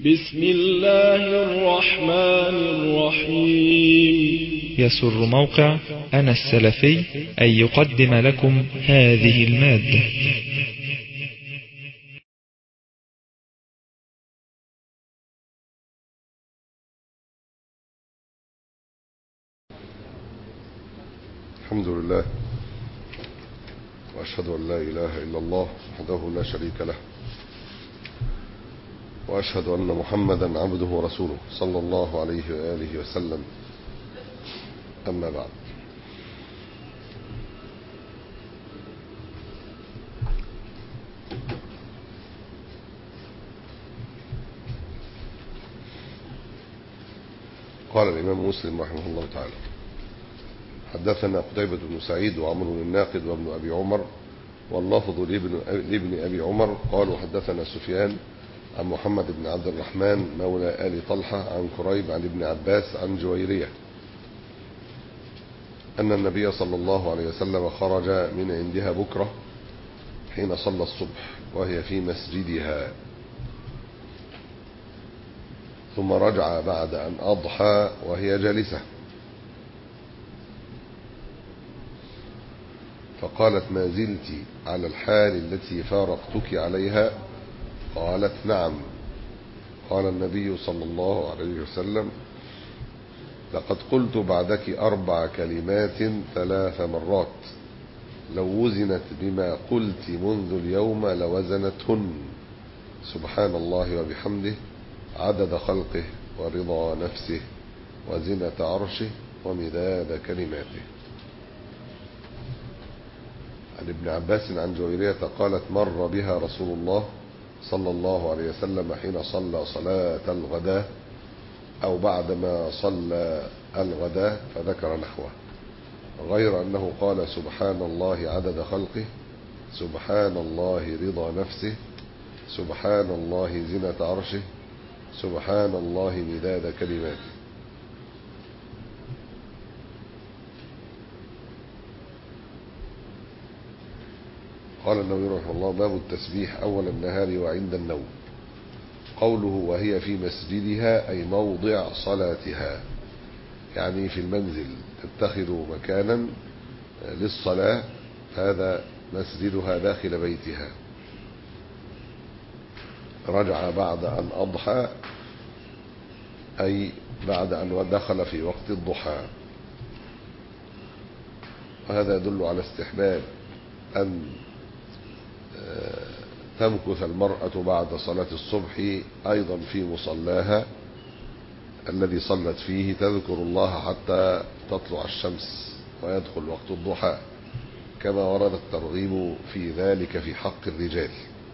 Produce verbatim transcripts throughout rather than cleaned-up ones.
بسم الله الرحمن الرحيم. يسر موقع أنا السلفي أن يقدم لكم هذه المادة. الحمد لله، وأشهد أن لا إله إلا الله وحده لا شريك له، وأشهد أن محمدا عبده ورسوله صلى الله عليه وآله وسلم. أما بعد، قال الإمام مسلم رحمه الله تعالى: حدثنا قتيبة بن سعيد وعمرو الناقد وابن أبي عمر، واللفظ لابن أبي عمر قالوا: حدثنا سفيان عن محمد بن عبد الرحمن مولى آل طلحة عن كريب عن ابن عباس عن جويرية أن النبي صلى الله عليه وسلم خرج من عندها بكرة حين صلى الصبح وهي في مسجدها، ثم رجع بعد أن أضحى وهي جالسة، فقالت: ما زلت على الحال التي فارقتك عليها؟ قالت: نعم. قال النبي صلى الله عليه وسلم: لقد قلت بعدك أربع كلمات ثلاث مرات، لو وزنت بما قلت منذ اليوم لوزنتهن: سبحان الله وبحمده، عدد خلقه، ورضا نفسه، وزنة عرشه، ومداد كلماته. عن ابن عباس عن جويرية قالت: مر بها رسول الله صلى الله عليه وسلم حين صلى صلاة الغداء أو بعدما صلى الغداء فذكر نحوه، غير أنه قال: سبحان الله عدد خلقه، سبحان الله رضا نفسه، سبحان الله زنة عرشه، سبحان الله مداد كلماته. قال النووي رحمه الله: باب التسبيح أول النهار وعند النوم. قوله وهي في مسجدها أي موضع صلاتها، يعني في المنزل تتخذ مكانا للصلاة، هذا مسجدها داخل بيتها. رجع بعد أن أضحى أي بعد أن دخل في وقت الضحى، وهذا يدل على استحباب أن تمكث المرأة بعد صلاة الصبح أيضا في مصلاها الذي صلت فيه، تذكر الله حتى تطلع الشمس ويدخل وقت الضحى، كما ورد الترغيب في ذلك في حق الرجال.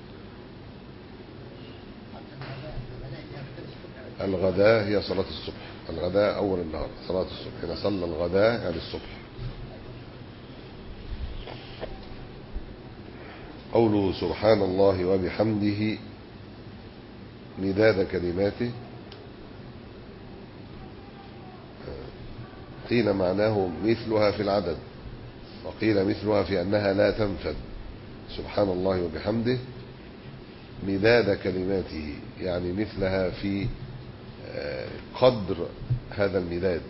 الغداء هي صلاة الصبح، الغداء أول النهار صلاة الصبح، حين صلى الغداء يعني الصبح. قوله سبحان الله وبحمده مداد كلماته، قيل معناه مثلها في العدد، وقيل مثلها في أنها لا تنفد. سبحان الله وبحمده مداد كلماته، يعني مثلها في قدر هذا المداد.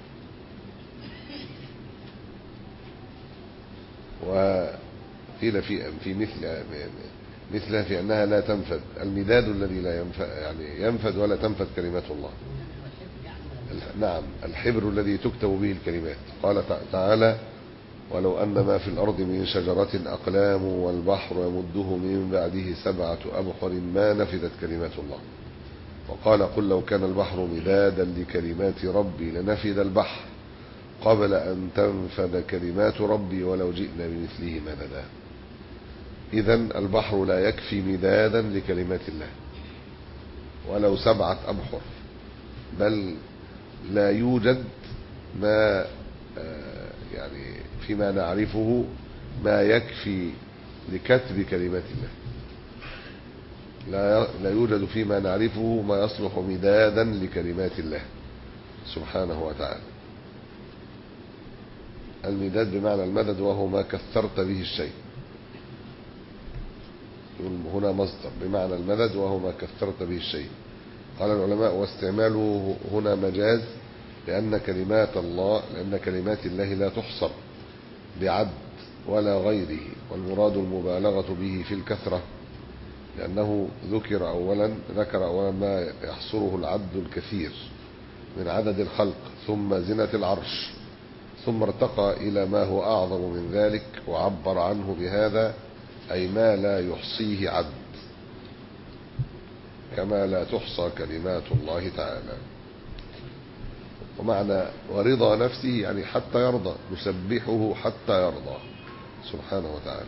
وقيل في في مثل مثلها في أنها لا تنفد، المداد الذي لا ينفد، يعني ينفد ولا تنفد كلمات الله. نعم، الحبر الذي تكتب به الكلمات. قال تعالى: ولو أن ما في الأرض من شجرة أقلام والبحر يمده من بعده سبعة أبحر ما نفدت كلمات الله. وقال: قل لو كان البحر مدادا لكلمات ربي لنفد البحر قبل أن تنفد كلمات ربي ولو جئنا بمثله مددا. إذن البحر لا يكفي مدادا لكلمات الله ولو سبعة أبحر، بل لا يوجد ما يعني فيما نعرفه ما يكفي لكتب كلمات الله، لا لا يوجد فيما نعرفه ما يصلح مدادا لكلمات الله سبحانه وتعالى. المداد بمعنى المدد، وهو ما كثرت به الشيء. هنا مصدر بمعنى المدد وهو ما كثرت به الشيء. قال العلماء واستعماله هنا مجاز لأن كلمات الله لأن كلمات الله لا تحصر بعد ولا غيره، والمراد المبالغة به في الكثرة، لأنه ذكر أولا ذكر أولا ما يحصره العد الكثير من عدد الخلق، ثم زنة العرش، ثم ارتقى إلى ما هو أعظم من ذلك وعبر عنه بهذا، أي ما لا يحصيه عد، كما لا تحصى كلمات الله تعالى. ومعنى ورضا نفسه يعني حتى يرضى، نسبحه حتى يرضى سبحانه وتعالى.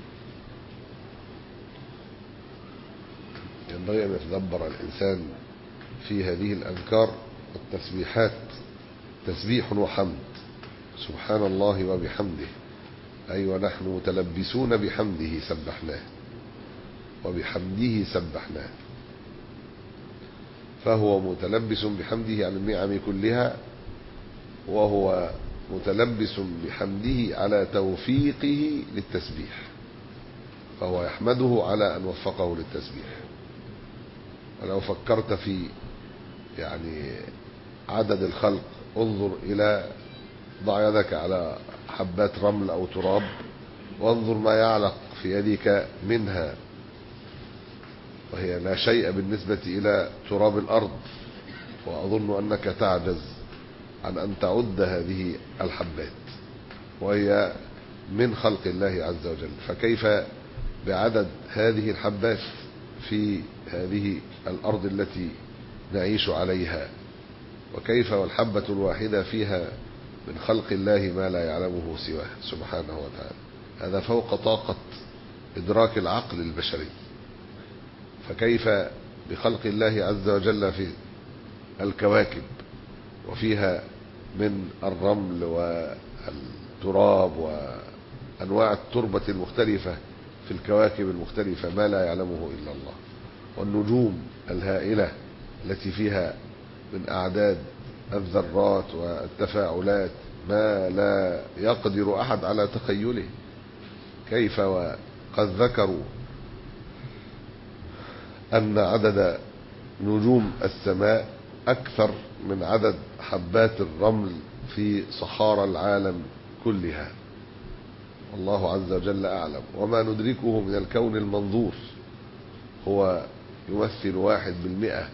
ينبغي أن يتدبر الإنسان في هذه الأذكار التسبيحات، تسبيح وحمد، سبحان الله وبحمده، أي ونحن متلبسون بحمده سبحناه وبحمده سبحناه، فهو متلبس بحمده على النعم كلها، وهو متلبس بحمده على توفيقه للتسبيح، فهو يحمده على أن وفقه للتسبيح. ولو فكرت في يعني عدد الخلق، انظر إلى ضع يدك على حبات رمل أو تراب وانظر ما يعلق في يدك منها، وهي لا شيء بالنسبة إلى تراب الأرض، وأظن أنك تعجز عن أن تعد هذه الحبات، وهي من خلق الله عز وجل، فكيف بعدد هذه الحبات في هذه الأرض التي نعيش عليها، وكيف والحبة الواحدة فيها من خلق الله ما لا يعلمه سواه سبحانه وتعالى. هذا فوق طاقة إدراك العقل البشري، فكيف بخلق الله عز وجل في الكواكب وفيها من الرمل والتراب وأنواع التربة المختلفة في الكواكب المختلفة ما لا يعلمه إلا الله، والنجوم الهائلة التي فيها من أعداد الذرات والتفاعلات ما لا يقدر أحد على تخيله. كيف وقد ذكروا أن عدد نجوم السماء أكثر من عدد حبات الرمل في صحارى العالم كلها، والله عز وجل أعلم. وما ندركه من الكون المنظور هو يمثل واحد بالمئة،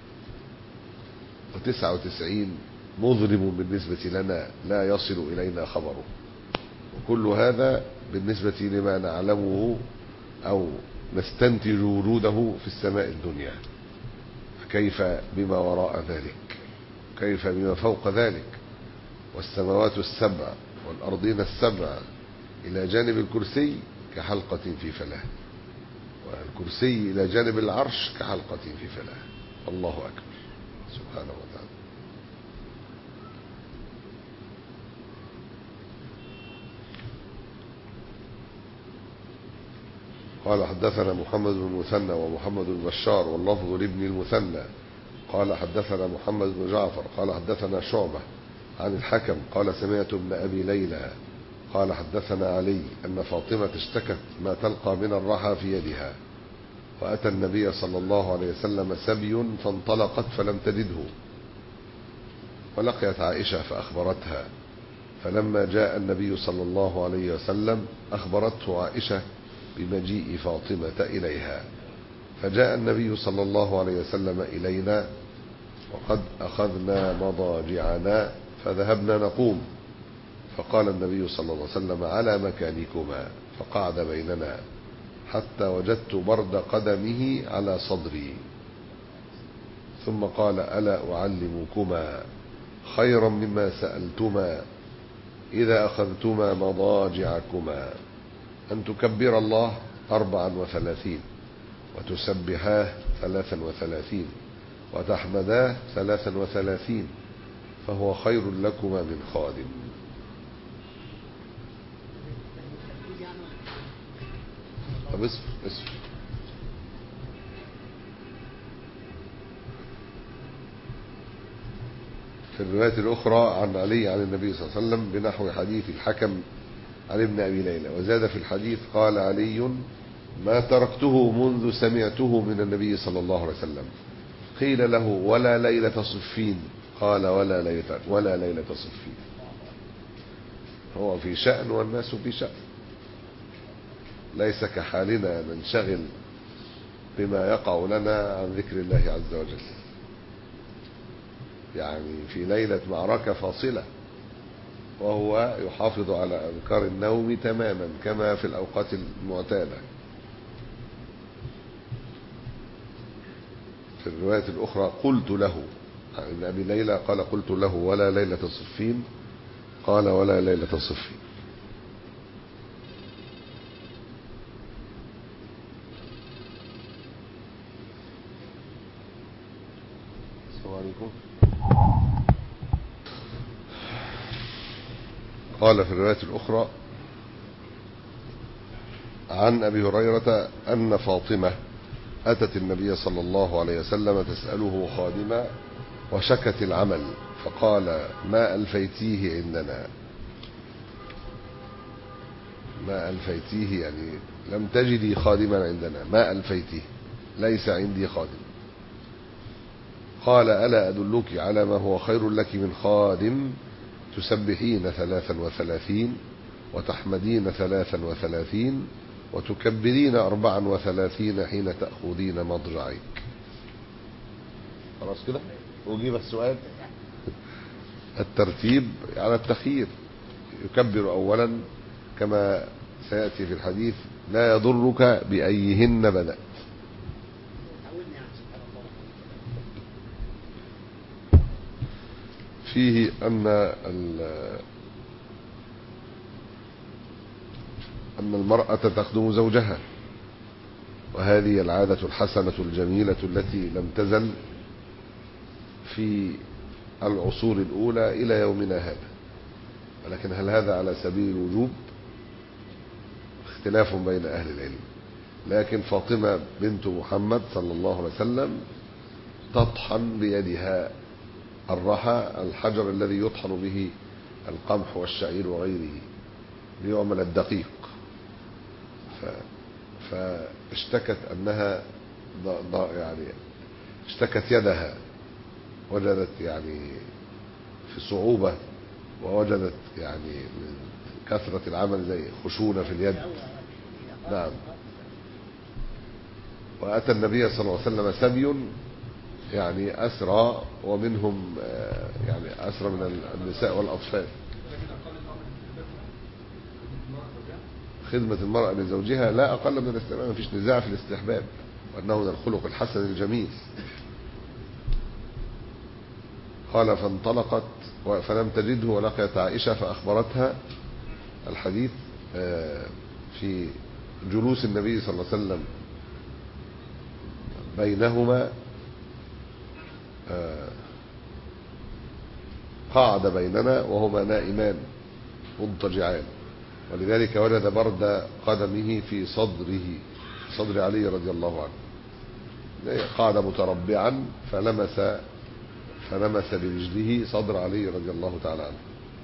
وتسعة وتسعين مظلم بالنسبة لنا لا يصل إلينا خبره، وكل هذا بالنسبة لما نعلمه أو نستنتج وجوده في السماء الدنيا، فكيف بما وراء ذلك، كيف بما فوق ذلك، والسماوات السبع والأرضين السبع إلى جانب الكرسي كحلقة في فلاة، والكرسي إلى جانب العرش كحلقة في فلاة، الله أكبر سبحانه وتعالى. قال حدثنا محمد بن المثنى ومحمد بن بشار واللفظ لابن المثنى قال حدثنا محمد بن جعفر قال حدثنا شعبة عن الحكم قال سمعت ابن أبي ليلى قال حدثنا علي أن فاطمة اشتكت ما تلقى من الرحى في يدها، وأتى النبي صلى الله عليه وسلم سبي فانطلقت فلم تجده، ولقيت عائشة فأخبرتها، فلما جاء النبي صلى الله عليه وسلم أخبرته عائشة بمجيء فاطمة إليها، فجاء النبي صلى الله عليه وسلم إلينا وقد أخذنا مضاجعنا فذهبنا نقوم، فقال النبي صلى الله عليه وسلم على مكانكما، فقعد بيننا حتى وجدت برد قدمه على صدري، ثم قال ألا أعلمكما خيرا مما سألتما إذا أخذتما مضاجعكما، أن تكبر الله أربعا وثلاثين وتسبحاه ثلاثا وثلاثين وتحمداه ثلاثا وثلاثين، فهو خير لكما من خادم. طب اسف اسف في الرواية الأخرى عن علي عن النبي صلى الله عليه وسلم بنحو حديث الحكم عن ابن أبي ليلى، وزاد في الحديث قال علي ما تركته منذ سمعته من النبي صلى الله عليه وسلم، قيل له ولا ليلة صفين؟ قال ولا ليلة, ولا ليلة صفين. هو في شأن والناس في شأن، ليس كحالنا ننشغل بما يقع لنا عن ذكر الله عز وجل. يعني في ليلة معركة فاصلة وهو يحافظ على أذكار النوم تماما كما في الأوقات المعتادة. في الرواية الأخرى قلت له، عن ابن أبي ليلى قال قلت له ولا ليلة صفين؟ قال ولا ليلة صفين. السلام عليكم. قال في الرواية الأخرى عن أبي هريرة أن فاطمة أتت النبي صلى الله عليه وسلم تسأله خادما وشكت العمل، فقال ما ألفيتيه عندنا؟ ما ألفيتيه يعني لم تجدي خادما عندنا، ما ألفيتيه، ليس عندي خادم. قال ألا أدلك على ما هو خير لك من خادم؟ تسبحين ثلاثا وثلاثين وتحمدين ثلاثا وثلاثين وتكبرين أربعا وثلاثين حين تأخذين مضجعك. خلاص كده وجيب السؤال. الترتيب على التخيير، يكبر أولا كما سيأتي في الحديث لا يضرك بأيهن بدأت. فيه أن أن المرأة تخدم زوجها، وهذه العادة الحسنة الجميلة التي لم تزل في العصور الأولى إلى يومنا هذا. ولكن هل هذا على سبيل الوجوب؟ اختلاف بين أهل العلم. لكن فاطمة بنت محمد صلى الله عليه وسلم تطحن بيدها الرحى، الحجر الذي يطحن به القمح والشعير وغيره ليعمل الدقيق. ف... فاشتكت أنها ض... ض... يعني اشتكت يدها، وجدت يعني في صعوبة، ووجدت يعني من كثرة العمل زي خشونة في اليد. نعم. وأتى النبي صلى الله عليه وسلم سبي يعني أسرى، ومنهم يعني أسرى من النساء والأطفال. خدمة المرأة لزوجها لا أقل من الاستحباب، ما فيش نزاع في الاستحباب، وأنه من الخلق الحسن الجميل. قال فانطلقت فلم تجده ولقيت عائشة فأخبرتها الحديث في جلوس النبي صلى الله عليه وسلم بينهما، قعد بيننا وهما نائمان مضطجعان، ولذلك وجد برد قدمه في صدره، صدر علي رضي الله عنه. قعد متربعا فلمس فلمس برجله صدر علي رضي الله تعالى عنه.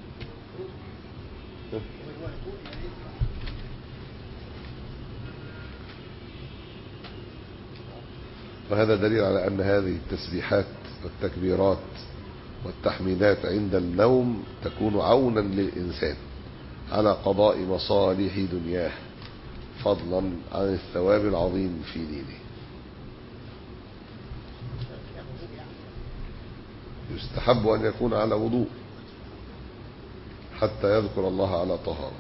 وهذا دليل على أن هذه التسبيحات والتكبيرات والتحميدات عند النوم تكون عونا للإنسان على قضاء مصالح دنياه، فضلا عن الثواب العظيم في دينه. يستحب أن يكون على وضوء حتى يذكر الله على طهارة.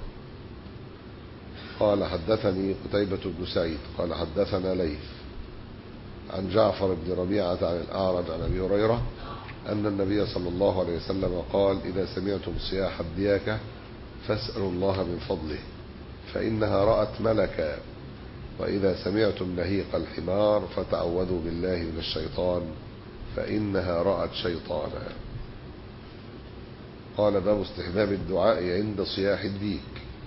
قال حدثني قتيبة بن سعيد قال حدثنا ليث عن جعفر بن ربيعة عن الأعرج عن أبي هريرة أن النبي صلى الله عليه وسلم قال إذا سمعتم صياح الدياكة فاسألوا الله من فضله فإنها رأت ملكا، وإذا سمعتم نهيق الحمار فتعوذوا بالله من الشيطان فإنها رأت شيطانا. قال باب استحباب الدعاء عند صياح الديك.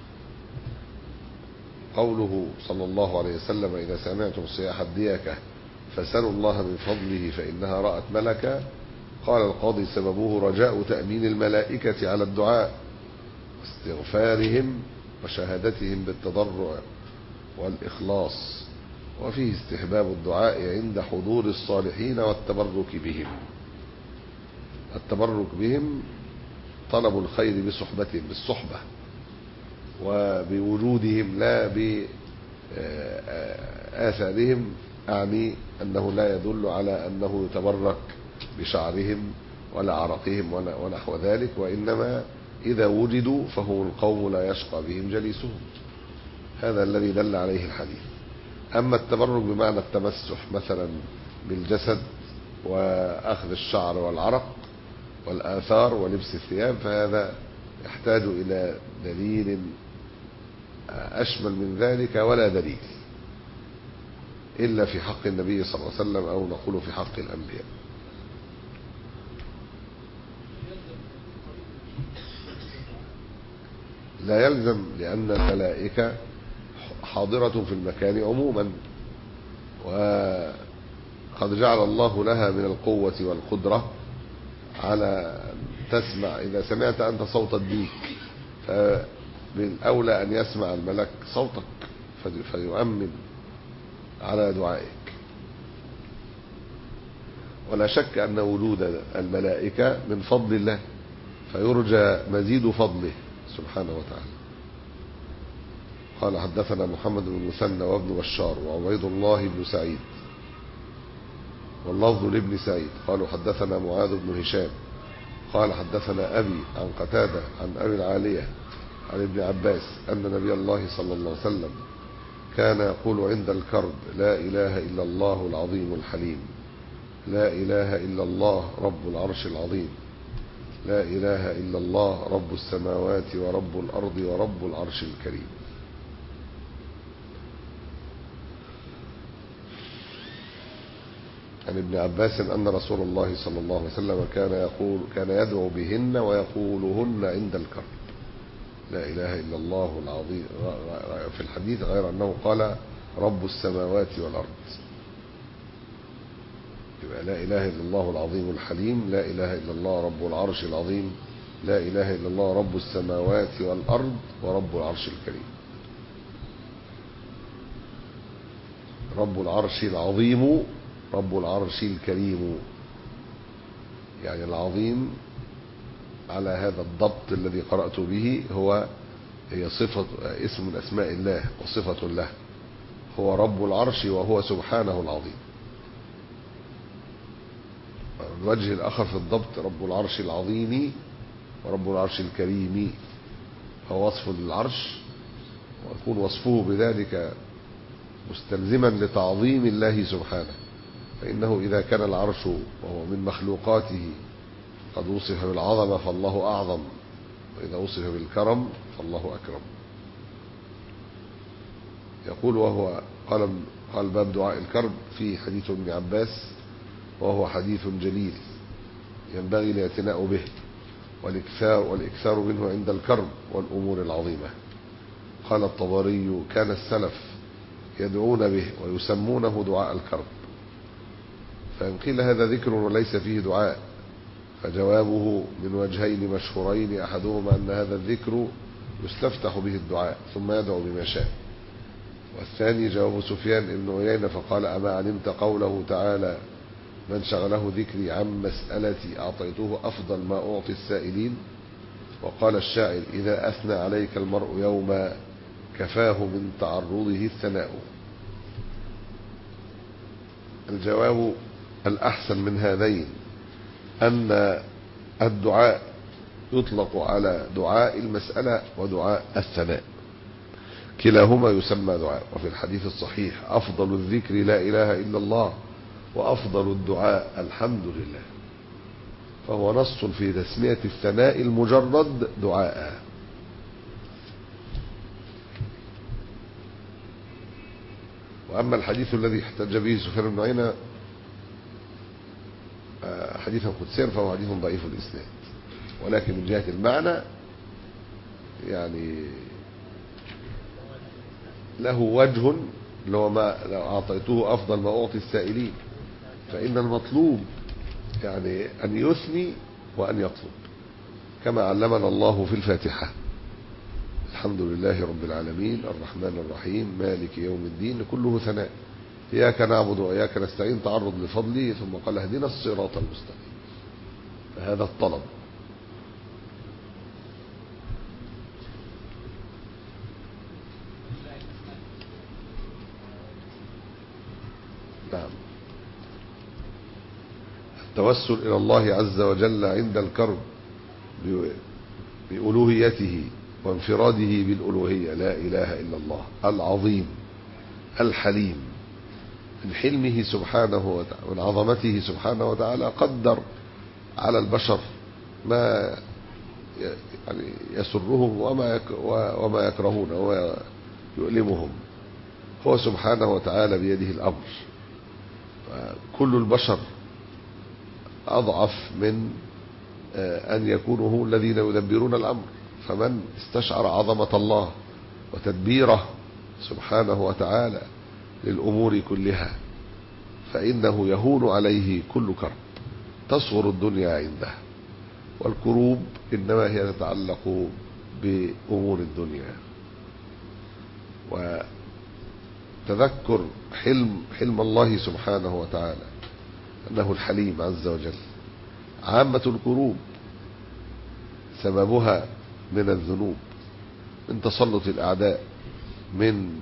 قوله صلى الله عليه وسلم إذا سمعتم صياح الدياكة فسألوا الله من فضله فإنها رأت ملكا، قال القاضي سببه رجاء تأمين الملائكة على الدعاء واستغفارهم وشهادتهم بالتضرع والإخلاص وفيه استحباب الدعاء عند حضور الصالحين والتبرك بهم. التبرك بهم طلب الخير بصحبتهم، بالصحبة وبوجودهم لا بآثارهم، أعني أنه لا يدل على أنه يتبرك بشعرهم ولا عرقهم ونحو ذلك، وإنما إذا وجدوا فهم القوم لا يشقى بهم جليسهم. هذا الذي دل عليه الحديث. أما التبرك بمعنى التمسح مثلا بالجسد وأخذ الشعر والعرق والآثار ولبس الثياب، فهذا يحتاج إلى دليل أشمل من ذلك، ولا دليل إلا في حق النبي صلى الله عليه وسلم، أو نقول في حق الأنبياء. لا يلزم، لأن الملائكة حاضرة في المكان عموما، وقد جعل الله لها من القوة والقدرة على تسمع. إذا سمعت أنت صوت الديك فمن أولى أن يسمع الملك صوتك فيؤمن على دعائك. ولا شك أن وجود الملائكة من فضل الله، فيرجى مزيد فضله سبحانه وتعالى. قال حدثنا محمد بن المثنى وابن بشار وعبيد الله بن سعيد واللفظ لابن سعيد قالوا حدثنا معاذ بن هشام قال حدثنا أبي عن قتادة عن أبي العالية عن ابن عباس أن نبي الله صلى الله عليه وسلم كان يقول عند الكرب: لا إله إلا الله العظيم الحليم، لا إله إلا الله رب العرش العظيم، لا إله إلا الله رب السماوات ورب الأرض ورب العرش الكريم. عن ابن عباس أن رسول الله صلى الله عليه وسلم كان يقول كان يدعو بهن ويقولهن عند الكرب. لا إله إلا الله العظيم في الحديث، غير أنه قال رب السماوات والأرض. يبقى لا إله إلا الله العظيم الحليم، لا إله إلا الله رب العرش العظيم، لا إله إلا الله رب السماوات والأرض ورب العرش الكريم. رب العرش العظيم رب العرش الكريم، يعني العظيم على هذا الضبط الذي قرأت به هو هي صفة اسم من أسماء الله وصفة له، هو رب العرش وهو سبحانه العظيم. الوجه الآخر في الضبط رب العرش العظيم ورب العرش الكريم، هو وصف للعرش، ويكون وصفه بذلك مستلزما لتعظيم الله سبحانه، فإنه إذا كان العرش وهو من مخلوقاته قد وصف بالعظمة فالله أعظم، وإذا وصف بالكرم فالله أكرم. يقول وهو قال قال باب دعاء الكرب في حديث ابن عباس، وهو حديث جليل ينبغي الاعتناء به والإكثار والإكثار منه عند الكرب والأمور العظيمة. قال الطبري: كان السلف يدعون به ويسمونه دعاء الكرب. فإن قيل هذا ذكر وليس فيه دعاء، فجوابه من وجهين مشهورين: أحدهما أن هذا الذكر يستفتح به الدعاء ثم يدعو بما شاء، والثاني جواب سفيان بن عيينة فقال: أما علمت قوله تعالى: من شغله ذكري عن مسألتي أعطيته أفضل ما أعطي السائلين. وقال الشاعر: إذا أثنى عليك المرء يوما كفاه من تعرضه الثناء. الجواب الأحسن من هذين أن الدعاء يطلق على دعاء المسألة ودعاء الثناء، كلاهما يسمى دعاء. وفي الحديث الصحيح: أفضل الذكر لا إله إلا الله، وأفضل الدعاء الحمد لله. فهو نص في تسمية الثناء المجرد دعاء. وأما الحديث الذي احتج به سفيان بن عيينة حديثا قدسيا فهو حديث ضعيف الإسناد، ولكن من جهة المعنى يعني له وجه، اللي هو ما لو أعطيته أفضل ما أعطي السائلين، فإن المطلوب يعني أن يثني وأن يطلب، كما علمنا الله في الفاتحة: الحمد لله رب العالمين الرحمن الرحيم مالك يوم الدين، كله ثناء. إياك نعبد وإياك نستعين تعرض لفضله، ثم قال اهدنا الصراط المستقيم. هذا الطلب. نعم. التوسل إلى الله عز وجل عند الكرب بألوهيته وانفراده بالألوهية، لا إله إلا الله العظيم الحليم، من حلمه سبحانه وتعالى، من عظمته سبحانه وتعالى قدر على البشر ما يعني يسرهم وما وما يكرهون وما يؤلمهم. هو سبحانه وتعالى بيده الأمر. كل البشر أضعف من أن يكونوا هم الذين يدبرون الأمر. فمن استشعر عظمة الله وتدبيره سبحانه وتعالى للأمور كلها فإنه يهون عليه كل كرب، تصغر الدنيا عنده، والكروب إنما هي تتعلق بأمور الدنيا. وتذكر حلم حلم الله سبحانه وتعالى أنه الحليم عز وجل. عامة الكروب سببها من الذنوب، من تسلط الأعداء، من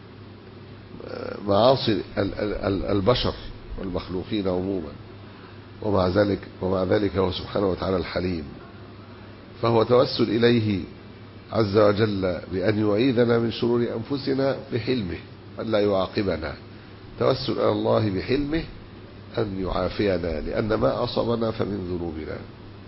معاصي البشر والمخلوقين عموما، ومع ذلك ومع ذلك هو سبحانه وتعالى الحليم. فهو توسل إليه عز وجل بأن يعيذنا من شرور أنفسنا بحلمه أن لا يعاقبنا. توسل إلى الله بحلمه أن يعافينا، لأن ما أصابنا فمن ذنوبنا.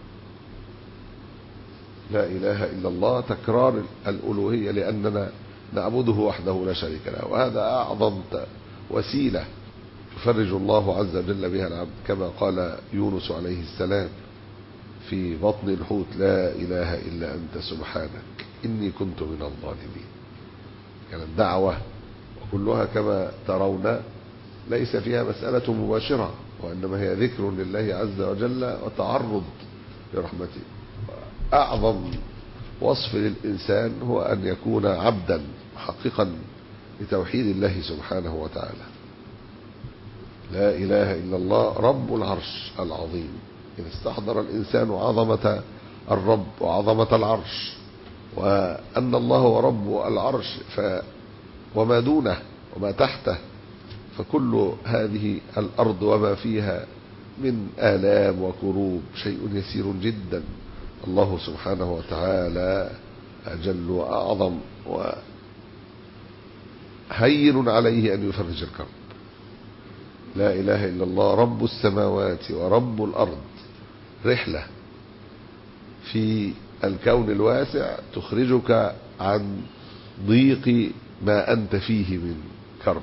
لا إله إلا الله تكرار الألوهية لأننا نعبده وحده لا شريك له، وهذا أعظم وسيلة يفرج الله عز وجل بها العبد، كما قال يونس عليه السلام في بطن الحوت: لا إله إلا أنت سبحانك إني كنت من الظالمين. كانت دعوة، وكلها كما ترون ليس فيها مسألة مباشرة، وإنما هي ذكر لله عز وجل وتعرض لرحمته. أعظم وصف للإنسان هو أن يكون عبدا محققا لتوحيد الله سبحانه وتعالى. لا إله إلا الله رب العرش العظيم. إذا استحضر الإنسان عظمة الرب وعظمة العرش، وأن الله هو رب العرش ف وما دونه وما تحته، فكل هذه الأرض وما فيها من آلام وكروب شيء يسير جدا. الله سبحانه وتعالى أجل وأعظم، وهين عليه أن يفرج الكرب. لا إله إلا الله رب السماوات ورب الأرض. رحلة في الكون الواسع تخرجك عن ضيق ما أنت فيه من كرب.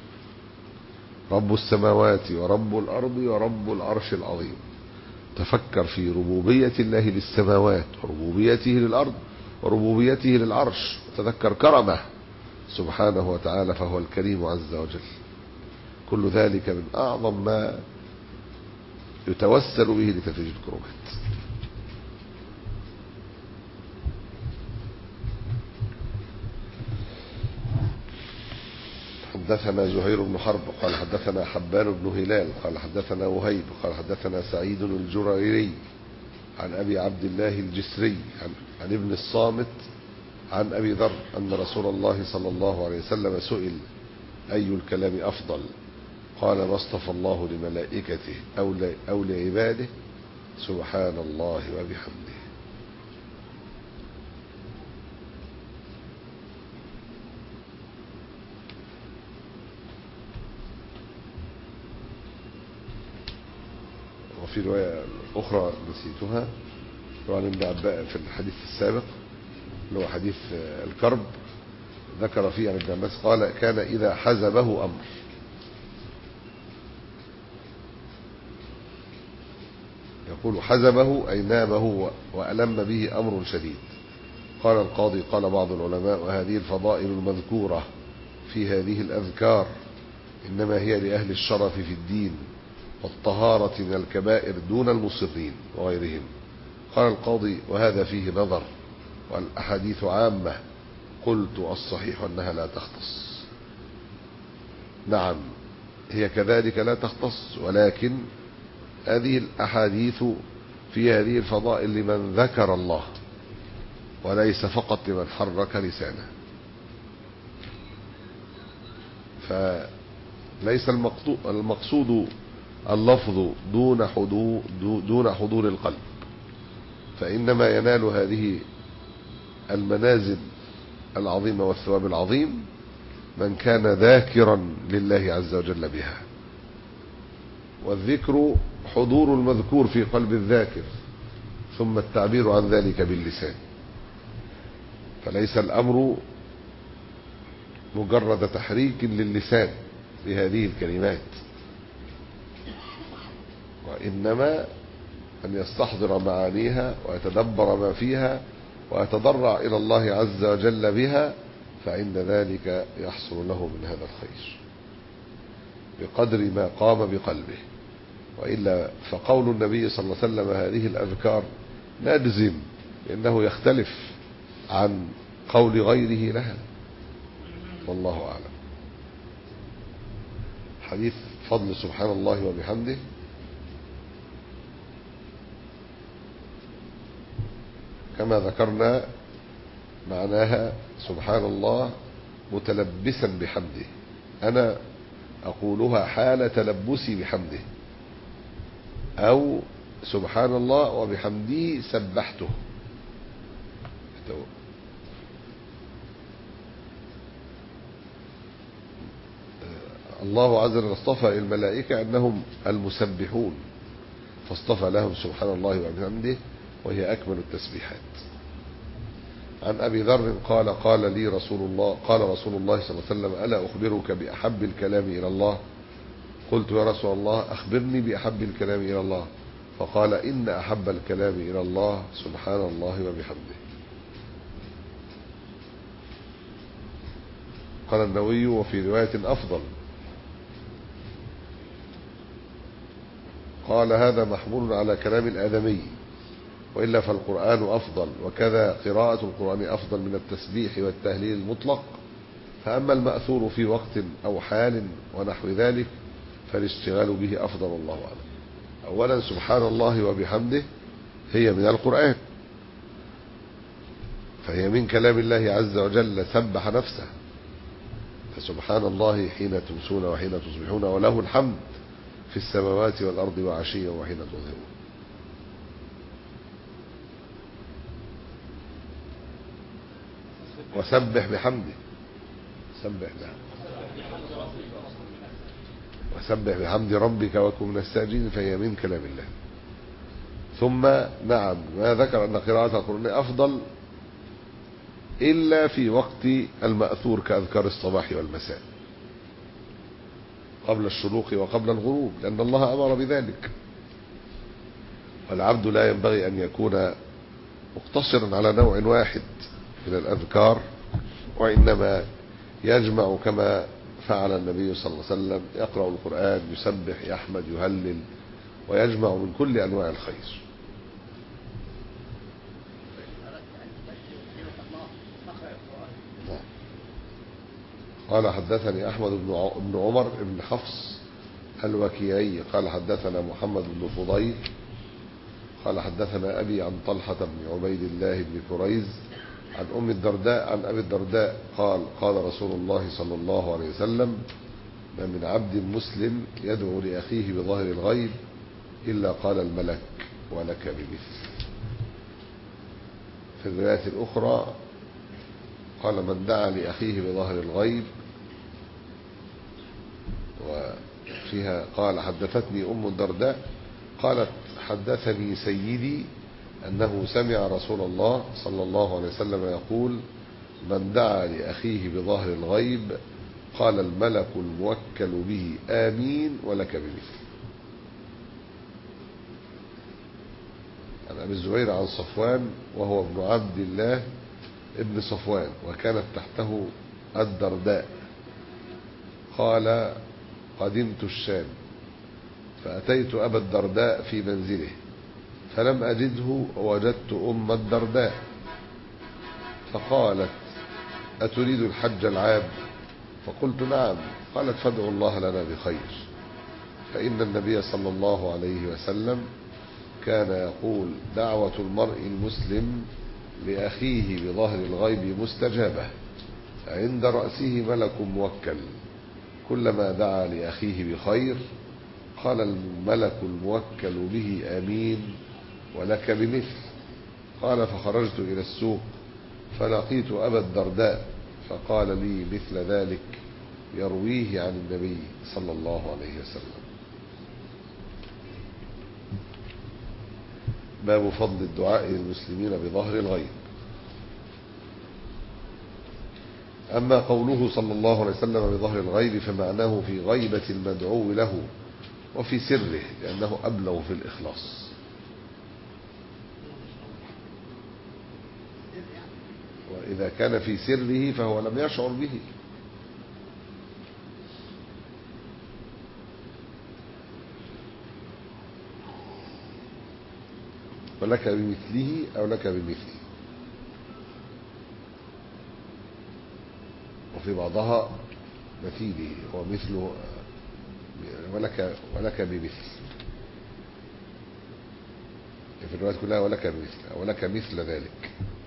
رب السماوات ورب الأرض ورب العرش العظيم. تفكر في ربوبية الله للسماوات وربوبيته للأرض وربوبيته للعرش، وتذكر كرمه سبحانه وتعالى، فهو الكريم عز وجل. كل ذلك من أعظم ما يتوسل به لتفريج الكربات. حدثنا زهير بن حرب قال حدثنا حبان بن هلال قال حدثنا وهيب قال حدثنا سعيد الجريري عن أبي عبد الله الجسري عن, عن ابن الصامت عن أبي ذر أن رسول الله صلى الله عليه وسلم سئل: أي الكلام أفضل؟ قال: ما اصطفى الله لملائكته أو, أو لعباده سبحان الله وبحمده. وفي رواية أخرى نسيتها عن ابن عباس في الحديث السابق اللي هو حديث الكرب، ذكر فيه عن ابن عباس قال: كان إذا حزبه أمر، يقول حزبه أي نابه وألم به أمر شديد. قال القاضي: قال بعض العلماء: وهذه الفضائل المذكورة في هذه الأذكار إنما هي لأهل الشرف في الدين والطهارة من الكبائر دون المصرين وغيرهم. قال القاضي: وهذا فيه نظر، والأحاديث عامة. قلت: الصحيح أنها لا تختص. نعم، هي كذلك لا تختص، ولكن هذه الأحاديث في هذه الفضائل لمن ذكر الله، وليس فقط لمن حرك لسانه. فليس المقصود اللفظ دون حضور دون حضور القلب، فإنما ينال هذه المنازل العظيمة والثواب العظيم من كان ذاكرا لله عز وجل بها. والذكر حضور المذكور في قلب الذاكر ثم التعبير عن ذلك باللسان، فليس الأمر مجرد تحريك للسان بهذه الكلمات، وإنما أن يستحضر معانيها ويتدبر ما فيها ويتضرع إلى الله عز وجل بها، فإن ذلك يحصل له من هذا الخير بقدر ما قام بقلبه. وإلا فقول النبي صلى الله عليه وسلم هذه الأذكار نجزم إنه يختلف عن قول غيره لها، والله أعلم. حديث فضل سبحان الله وبحمده، كما ذكرنا معناها سبحان الله متلبسا بحمده، أنا أقولها حال تلبسي بحمده، أو سبحان الله وبحمده سبحته. الله عز وجل اصطفى الملائكة أنهم المسبحون، فاصطفى لهم سبحان الله وبحمده وهي أكمل التسبيحات. عن أبي ذر قال قال لي رسول الله قال رسول الله صلى الله عليه وسلم ألا أخبرك بأحب الكلام إلى الله؟ قلت يا رسول الله أخبرني بأحب الكلام إلى الله. فقال إن أحب الكلام إلى الله سبحان الله وبحمده. قال النووي وفي رواية أفضل، قال هذا محمول على كلام الآدمي، وإلا فالقرآن أفضل، وكذا قراءة القرآن أفضل من التسبيح والتهليل المطلق. فأما المأثور في وقت أو حال ونحو ذلك فالاشتغال به أفضل، الله أعلم. أولا سبحان الله وبحمده هي من القرآن، فهي من كلام الله عز وجل، سبح نفسه، فسبحان الله حين تمسون وحين تصبحون وله الحمد في السماوات والأرض وعشيا وحين تظهرون. وسبح بحمده، سبح بحمده وسبح بحمد ربك وكن من الساجدين، فهي من كلام الله. ثم نعم ما ذكر أن قراءة القرآن أفضل إلا في وقت المأثور كأذكار الصباح والمساء قبل الشروق وقبل الغروب، لأن الله أمر بذلك، والعبد لا ينبغي أن يكون مقتصرا على نوع واحد من الأذكار، وإنما يجمع كما فعل النبي صلى الله عليه وسلم، يقرأ القرآن، يسبح، يحمد، يهلل، ويجمع من كل أنواع الخير. قال حدثني أحمد بن عمر بن حفص الوكيعي قال حدثنا محمد بن فضيل قال حدثنا أبي عن طلحة بن عبيد الله بن كريز عن أم الدرداء عن أبي الدرداء قال قال رسول الله صلى الله عليه وسلم ما من عبد مسلم يدعو لأخيه بظاهر الغيب إلا قال الملك ولك بمثل. في الرواية الأخرى قال من دعا لأخيه بظاهر الغيب، وفيها قال حدثتني أم الدرداء قالت حدثني سيدي أنه سمع رسول الله صلى الله عليه وسلم يقول من دعا لأخيه بظاهر الغيب قال الملك الموكل به آمين ولك بمثل. عن أبي الزبير عن صفوان وهو ابن عبد الله ابن صفوان وكانت تحته الدرداء قال قدمت الشام فأتيت أبا الدرداء في منزله فلم أجده ووجدت أم الدرداء فقالت أتريد الحج العام؟ فقلت نعم. قالت فادعوا الله لنا بخير. فإن النبي صلى الله عليه وسلم كان يقول دعوة المرء المسلم لأخيه بظهر الغيب مستجابة، عند رأسه ملك موكل، كلما دعا لأخيه بخير قال الملك الموكل به آمين ولك بمثل. قال فخرجت إلى السوق فلقيت أبا الدرداء فقال لي مثل ذلك يرويه عن النبي صلى الله عليه وسلم. باب فضل الدعاء للمسلمين بظهر الغيب. أما قوله صلى الله عليه وسلم بظهر الغيب فمعناه في غيبة المدعو له وفي سره، لأنه أبلغ في الإخلاص. وإذا كان في سره فهو لم يشعر به. ولك بمثله أو لك بمثله، وفي بعضها مثيله هو مثله ولك ولك بمثل، في الروايات كلها ولك بمثل أو لك مثل ذلك.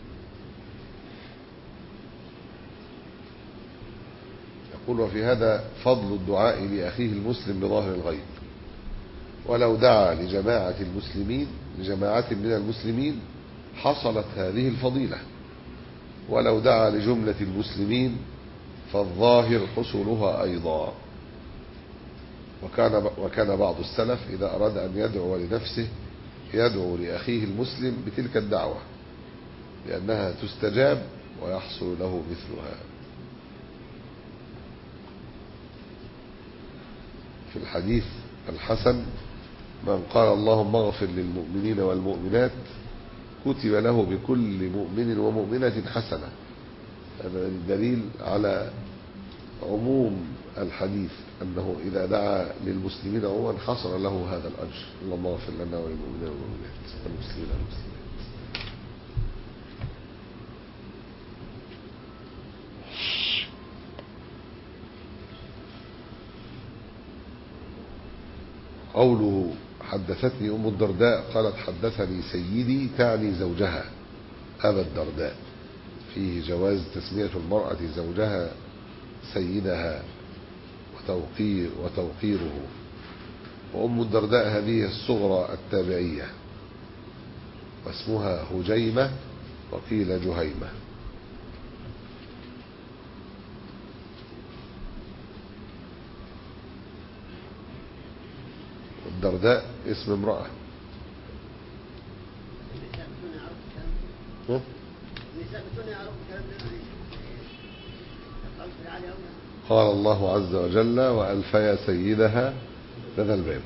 يقول وفي هذا فضل الدعاء لأخيه المسلم بظاهر الغيب، ولو دعا لجماعة المسلمين لجماعة من المسلمين حصلت هذه الفضيلة، ولو دعا لجملة المسلمين فالظاهر حصولها أيضا. وكان وكان بعض السلف إذا أراد أن يدعو لنفسه يدعو لأخيه المسلم بتلك الدعوة، لأنها تستجاب ويحصل له مثلها. في الحديث الحسن من قال اللهم اغفر للمؤمنين والمؤمنات كتب له بكل مؤمن ومؤمنة حسنة. هذا الدليل على عموم الحديث، أنه إذا دعا للمسلمين عموما حصل له هذا الأجر. اللهم اغفر لنا وللمؤمنين والمؤمنات والمسلمين والمسلمات. قوله حدثتني أم الدرداء قالت حدثني سيدي تعني زوجها أبا الدرداء، فيه جواز تسمية المرأة زوجها سيدها وتوقير وتوقيره. وأم الدرداء هذه الصغرى التابعية، واسمها هجيمة وقيل جهيمة. الدرداء اسم امرأة. قال الله عز وجل وألفيا سيدها لدى الباب.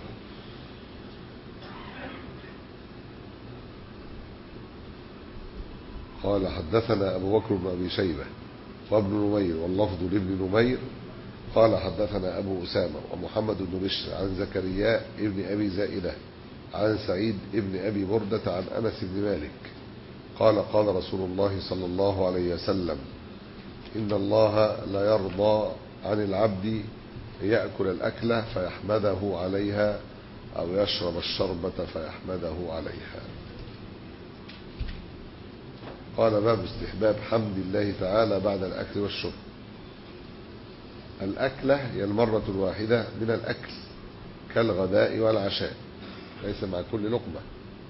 قال حدثنا أبو بكر بن أبي شيبة وابن نمير واللفظ لابن نمير قال حدثنا أبو أسامة ومحمد بن بشر عن زكريا ابن أبي زائدة عن سعيد ابن أبي بردة عن أنس بن مالك قال قال رسول الله صلى الله عليه وسلم إن الله لا يرضى عن العبد يأكل الأكلة فيحمده عليها أو يشرب الشربة فيحمده عليها. قال باب استحباب حمد الله تعالى بعد الأكل والشرب. الأكلة هي المرة الواحدة من الأكل كالغداء والعشاء، ليس مع كل لقمة.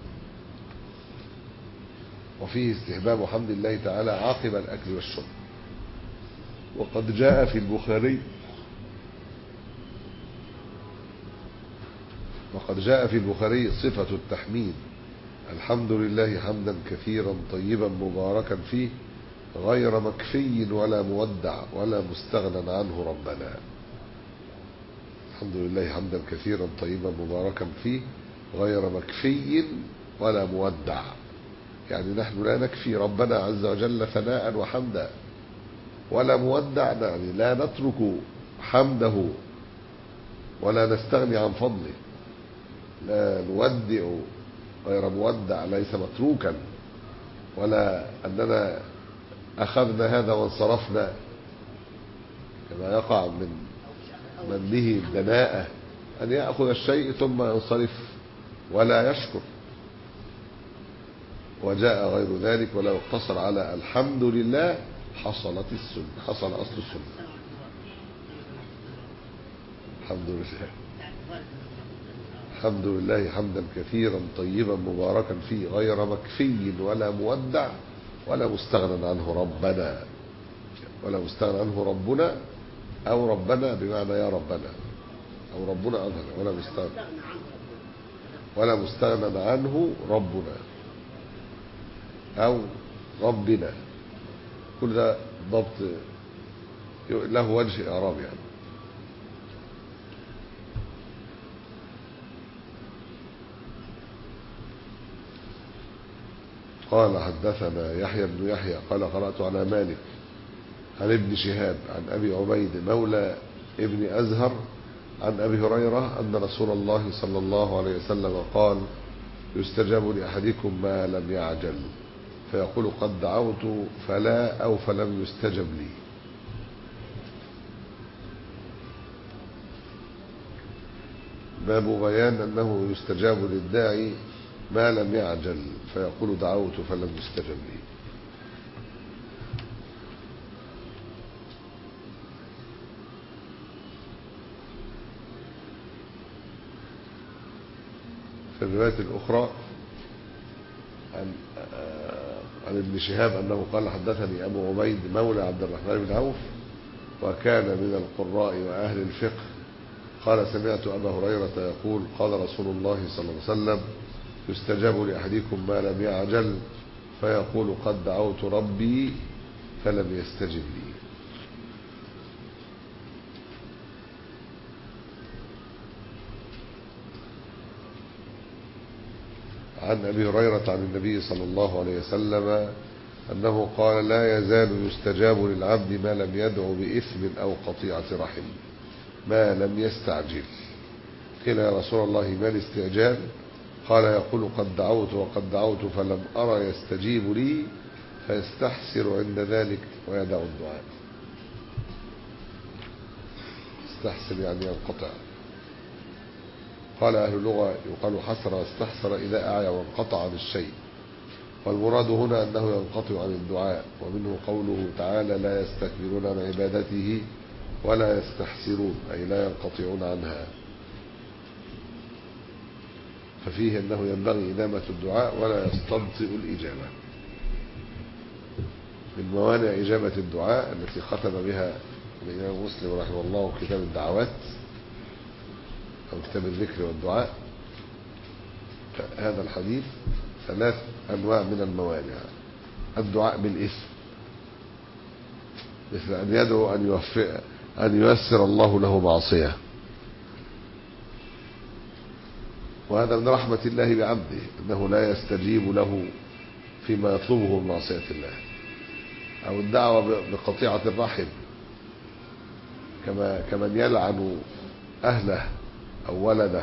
وفيه استحباب حمد الله تعالى عقب الأكل والشرب. وقد جاء في البخاري وقد جاء في البخاري صفة التحميد الحمد لله حمدا كثيرا طيبا مباركا فيه غير مكفي ولا مودع ولا مستغنى عنه ربنا. الحمد لله حمدا كثيرا طيبا مباركا فيه غير مكفي ولا مودع، يعني نحن لا نكفي ربنا عز وجل ثناء وحمدا، ولا مودع يعني لا نترك حمده ولا نستغني عن فضله. لا نودع غير مودع ليس متروكا، ولا أننا أخذنا هذا وانصرفنا كما يقع من من به الدناءة أن يأخذ الشيء ثم ينصرف ولا يشكر. وجاء غير ذلك ولو اقتصر على الحمد لله حصلت السنة، حصل أصل السنة. الحمد لله الحمد لله حمدا كثيرا طيبا مباركا فيه غير مكفي ولا مودع ولا مستغنى عنه ربنا، ولا مستغنى عنه ربنا، أو ربنا بمعنى يا ربنا، أو ربنا أظهر، ولا مستغنى ولا مستغنى عنه ربنا أو ربنا. كل ده ضبط له وجه إعراب يعني. قال حدثنا يحيى بن يحيى قال قرأت على مالك عن ابن شهاب عن أبي عبيد مولى ابن أزهر عن أبي هريرة أن رسول الله صلى الله عليه وسلم قال يستجاب لأحدكم ما لم يعجل فيقول قد دعوت فلا أو فلم يستجب لي. باب بيان أنه يستجاب للداعي ما لم يعجل فيقول دعوت فلم يستجب لي. في الرواية الأخرى عن عن ابن شهاب أنه قال حدثني أبو عبيد مولى عبد الرحمن بن عوف وكان من القراء وأهل الفقه قال سمعت أبا هريرة يقول قال رسول الله صلى الله عليه وسلم يستجاب لأحدكم ما لم يعجل فيقول قد دعوت ربي فلم يستجب لي. عن أبي هريرة عن النبي صلى الله عليه وسلم أنه قال لا يزال يستجاب للعبد ما لم يدعو بإثم أو قطيعة رحم ما لم يستعجل. قيل يا رسول الله ما الاستعجال؟ قال يقول قد دعوت وقد دعوت فلم أرى يستجيب لي فيستحسر عند ذلك ويدع الدعاء. استحسر يعني ينقطع. قال أهل اللغة يقال حسر واستحسر إذا أعيا وانقطع عن الشيء، والمراد هنا أنه ينقطع عن الدعاء، ومنه قوله تعالى لا يستكبرون عن عبادته ولا يستحسرون أي لا ينقطعون عنها. ففيه أنه ينبغي إدامة الدعاء ولا يستبطئ الإجابة. من موانع إجابة الدعاء التي ختم بها الإمام مسلم رحمه الله كتاب الدعوات أو كتاب الذكر والدعاء هذا الحديث ثلاث أنواع من الموانع. الدعاء بالإثم مثل أن يدعو أن يوفق أن ييسر الله له معصية، وهذا من رحمة الله بعبده أنه لا يستجيب له فيما يطلبه من معصية الله. أو الدعوة بقطيعة الرحم كما كمن يلعن أهله أو ولده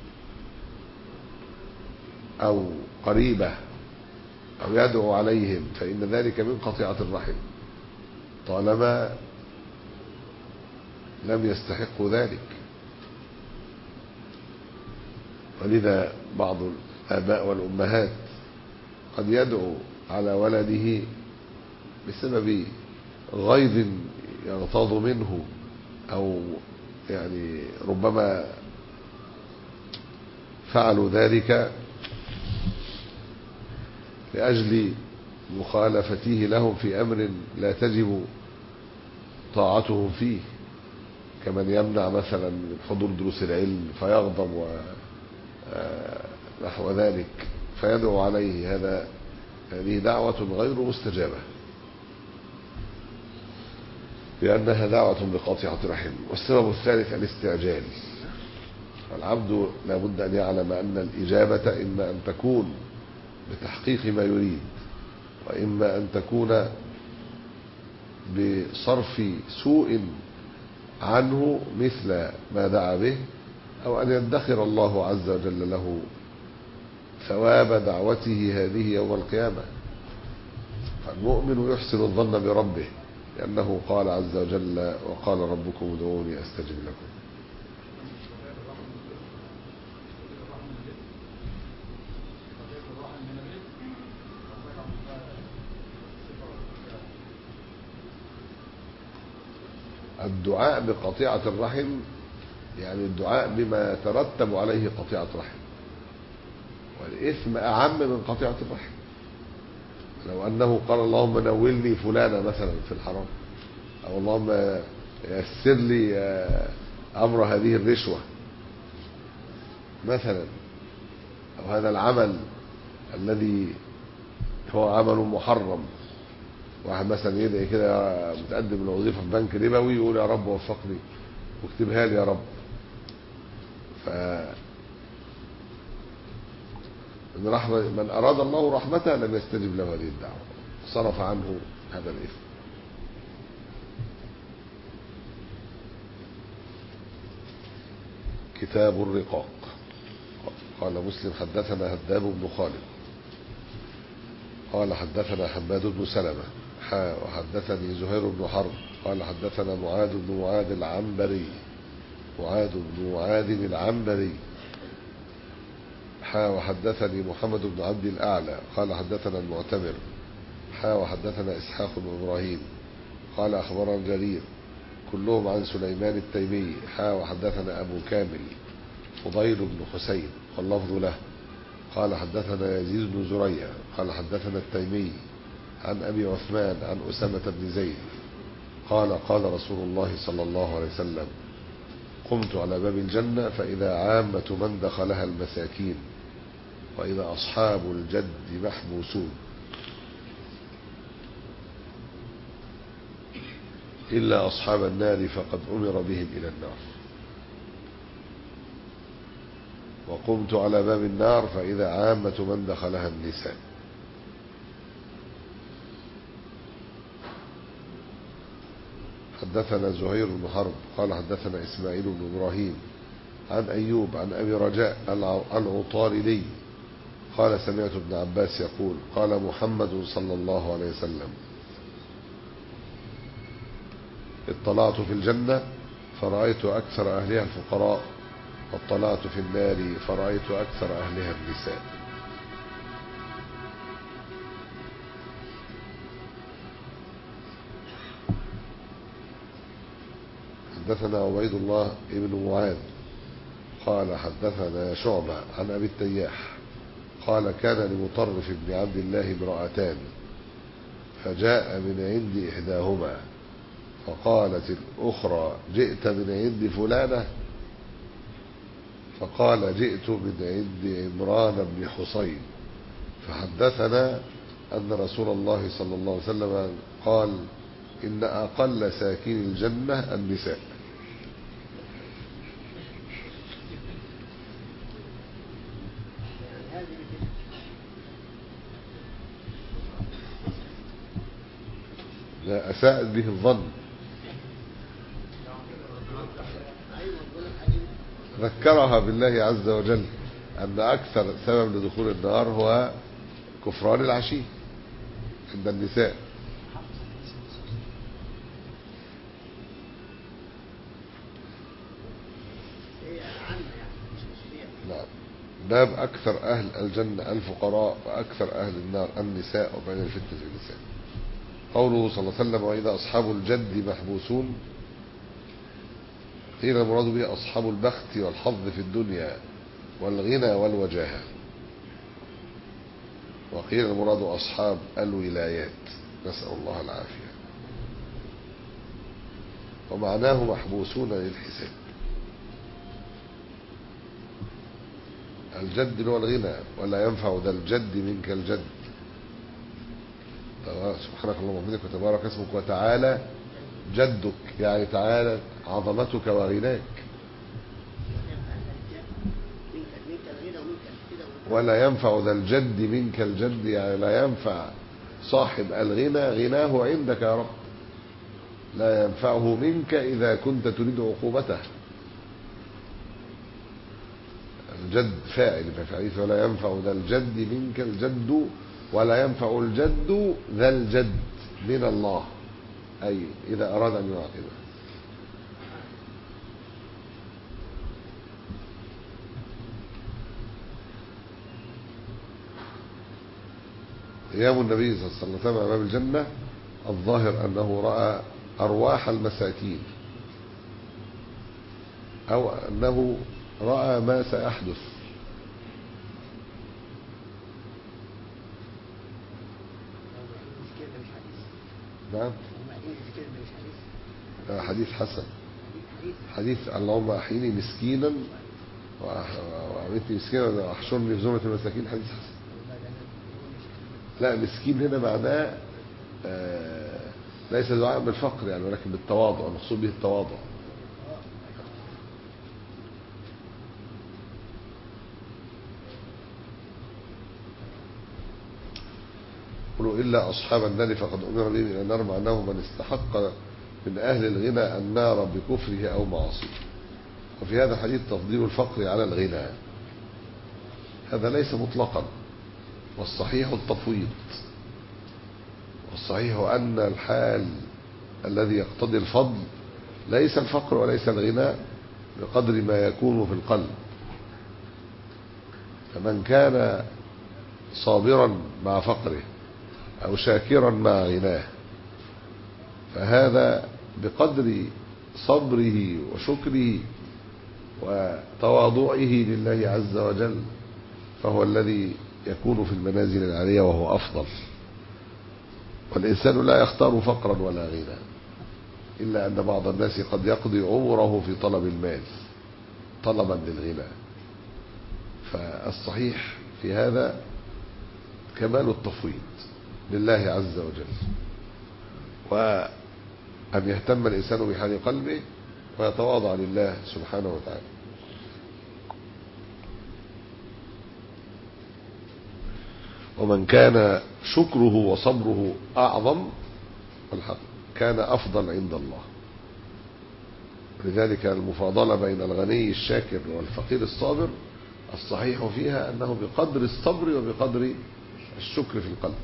أو قريبه أو يدعو عليهم، فإن ذلك من قطيعة الرحم طالما لم يستحقوا ذلك. ولذا بعض الآباء والأمهات قد يدعو على ولده بسبب غيظ يغتاظ منه، أو يعني ربما فعلوا ذلك لأجل مخالفته لهم في أمر لا تجب طاعتهم فيه، كمن يمنع مثلا من حضور دروس العلم فيغضب ونحو ذلك فيدعو عليه. هذا هذه دعوة غير مستجابة لأنها دعوة بقاطعة رحم. والسبب الثالث الاستعجال. العبد لابد أن يعلم أن الإجابة إما أن تكون بتحقيق ما يريد، وإما أن تكون بصرف سوء عنه مثل ما دعا به، أو أن يدخر الله عز وجل له ثواب دعوته هذه يوم القيامة. فالمؤمن يحسن الظن بربه لأنه قال عز وجل وقال ربكم ادعوني أستجب لكم. الدعاء بقطيعة الرحم يعني الدعاء بما يترتب عليه قطيعة رحم، والإثم أعم من قطيعة الرحم. لو أنه قال اللهم نولني فلانا مثلا في الحرام، أو اللهم يسر لي أمر هذه الرشوة مثلا، أو هذا العمل الذي هو عمل محرم. واحد مثلا يدعي كده متقدم لوظيفة في بنك ربوي يقول يا رب وفقني واكتبها لي يا رب، ف من رحمة من أراد الله رحمته لم يستجب له هذه الدعوة، صرف عنه هذا الإثم. كتاب الرقاق. قال مسلم حدثنا هداب بن خالد قال حدثنا حماد بن سلمة حا وحدثني زهير بن حرب قال حدثنا معاذ بن معاذ العنبري معاذ بن معاذ العنبري حا وحدثني محمد بن عبد الأعلى قال حدثنا المعتمر حا وحدثنا إسحاق بن إبراهيم قال أخبرنا جرير كلهم عن سليمان التيمي حا وحدثنا أبو كامل فضيل بن حسين واللفظ له قال حدثنا يزيد بن زريع قال حدثنا التيمي عن أبي عثمان عن أسامة بن زيد قال قال رسول الله صلى الله عليه وسلم قمت على باب الجنة فإذا عامة من دخلها المساكين وإذا أصحاب الجد محبوسون إلا أصحاب النار فقد أمر بهم إلى النار، وقمت على باب النار فإذا عامة من دخلها النساء. حدثنا زهير بن حرب قال حدثنا إسماعيل بن إبراهيم عن أيوب عن أبي رجاء العطاردي قال سمعت ابن عباس يقول قال محمد صلى الله عليه وسلم اطلعت في الجنة فرأيت أكثر أهلها الفقراء واطلعت في النار فرأيت أكثر أهلها النساء. حدثنا عبيد الله بن معاذ قال حدثنا شعبة عن أبي التياح قال كان لمطرف بن عبد الله امرأتان فجاء من عند إحداهما فقالت الأخرى جئت من عند فلانة فقال جئت من عند عمران بن حصين فحدثنا أن رسول الله صلى الله عليه وسلم قال إن أقل ساكن الجنة النساء. لا أساءت به الظن، ذكرها بالله عز وجل أن أكثر سبب لدخول النار هو كفران العشي عند النساء. نعم. باب أكثر أهل الجنة الفقراء وأكثر أهل النار النساء وبين الفتنة النساء. قوله صلى الله عليه وسلم وإذا أصحاب الجد محبوسون قيل المراد به أصحاب البخت والحظ في الدنيا والغنى والوجاهة، وقيل المراد أصحاب الولايات نسأل الله العافية، ومعناه محبوسون للحساب. الجد هو الغنى ولا ينفع ذا الجد منك الجد، سبحانك اللهم وبحمدك وتبارك اسمك وتعالى جدك، يعني تعالى عظمتك وغناك. ولا ينفع ذا الجد منك الجد، يعني لا ينفع صاحب الغنى غناه عندك يا رب، لا ينفعه منك إذا كنت تريد عقوبته. الجد فاعل ففعيث ولا ينفع ذا الجد منك الجد، ولا ينفع الجد ذا الجد من الله، أي إذا أراد أن يعاقبه. قيام النبي صلى الله عليه وسلم على باب الجنة الظاهر أنه رأى أرواح المساكين أو أنه رأى ما سيحدث. نعم حديث حسن، حديث اللهم أحيني مسكينا وأمتني مسكينا وأحشرني في زمرة المساكين، حديث حسن. لا مسكين هنا معناه آه ليس دعاء بالفقر يعني، ولكن بالتواضع، المقصود به التواضع. قلوا إلا أصحاب النار فقد أمر بهم إلى النار، معناه من استحق من أهل الغنى النار بكفره أو معصيه. وفي هذا الحديث تفضيل الفقر على الغنى، هذا ليس مطلقا، والصحيح التفويض، والصحيح أن الحال الذي يقتضي الفضل ليس الفقر وليس الغنى بقدر ما يكون في القلب. فمن كان صابرا مع فقره أو شاكرا مع غناه فهذا بقدر صبره وشكره وتواضعه لله عز وجل فهو الذي يكون في المنازل العالية وهو أفضل. والإنسان لا يختار فقرا ولا غنى، إلا أن بعض الناس قد يقضي عمره في طلب المال طلبا للغنى. فالصحيح في هذا كمال التفويض لله عز وجل، وأن يهتم الإنسان بحال قلبه ويتواضع لله سبحانه وتعالى. ومن كان شكره وصبره أعظم والحق كان أفضل عند الله. لذلك المفاضلة بين الغني الشاكر والفقير الصابر الصحيح فيها أنه بقدر الصبر وبقدر الشكر في القلب.